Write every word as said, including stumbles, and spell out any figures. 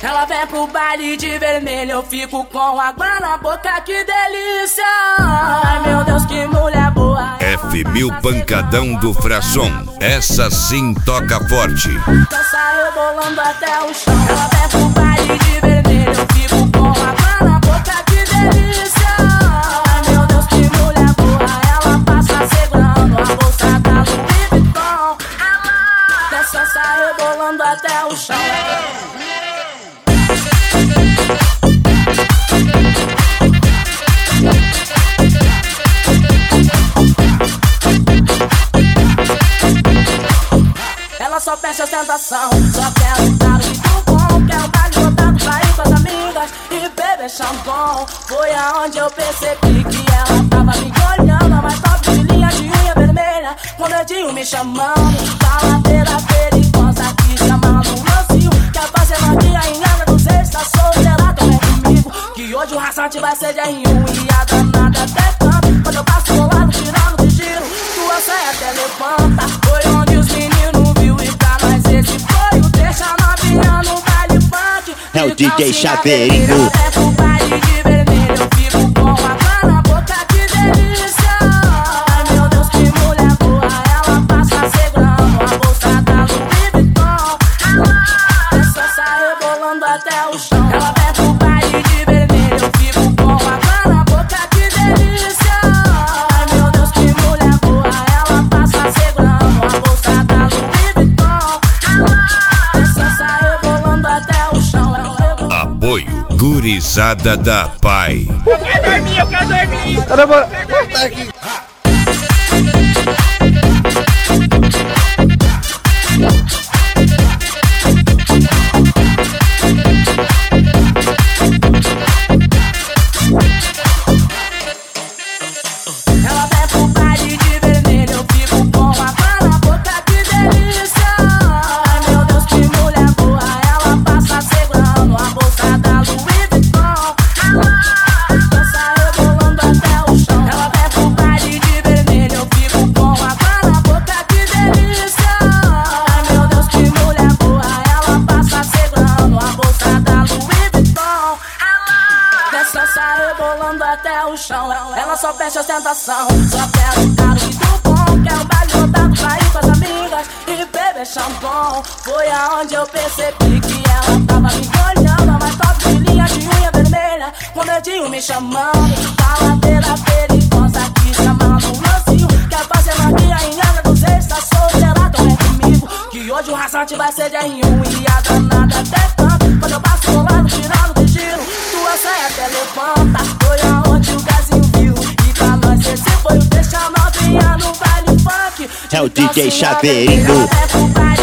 Ela vem pro baile de vermelho, eu fico com água na boca, que delícia. Ai meu Deus, que mulher boa. F mil Pancadão do Frasson, essa sim toca forte. Dança rebolando até o chão. Ela vem pro baile de vermelho, eu fico com água na boca, que delícia. Ai meu Deus, que mulher boa. Ela passa segurando a bolsa da Louis Vuitton. Ela dança rebolando até o chão. Ela só peça ostentação, só quer um cara muito bom. Quer um baile lotado pra ir com as amigas e beber champanhe. Foi aonde eu percebi que ela tava me olhando. A mais top de linha de unha vermelha, com o dedinho me chamando. Caladeira perigosa que chama no Brasil. Quer fazer magia em Angra dos Reis, tá solteira, também comigo. Que hoje o raçante vai ser de R um e a danada até canta. Quando eu passo do lado tirando de giro, tua saia até levanta. Foi onde os meninos viu e pra nós esse foi o deixa novinha no baile funk. É o D J Chaveirinho. É pro baile de vermelho, eu fico com água na boca, que delícia. Ai meu Deus, que mulher boa. Ela passa segurando a bolsa da Louis Vuitton. Ela essa sai rebolando até o chão. Ela vem pro baile de vermelho, eu fico com água na boca, que delícia. Ai meu Deus, que mulher boa. Ela passa segurando a bolsa da Louis Vuitton. Ela essa sai rebolando até o chão. Apoio Gurizada da Pai. Eu quero dormir, eu quero dormir. Caramba, tá aqui. Ela vem pro baile de vermelho, eu fico com água na boca, que delícia. Ai meu Deus, que mulher boa. Ela passa segurando a bolsa da Louis Vuitton. Ela dança rebolando até o chão. Ela vem pro baile de vermelho, eu fico com água na boca, que delícia. Ai meu Deus, que mulher boa. Ela passa segurando a bolsa da Louis Vuitton. Ela dança rebolando até o chão. Ela só fecha ostentação, só quer um cara muito bom. Quer um baile lotado pra ir com as amigas e beber champanhe. Foi aonde eu percebi que ela tava me olhando. A mais top de linha de unha vermelha, com o dedinho me chamando. Caladeira perigosa que chama no lancinho. Quer fazer magia em Angra dos Reis, tá solteira, também comigo. Que hoje o raçante vai ser de R um e a danada até canta. Quando eu passo do lado tirando de giro, tua saia até levanta. Foi aonde o gazinho viu e pra nós esse foi o deixa novinha no baile funk. É o D J Chaveirinho.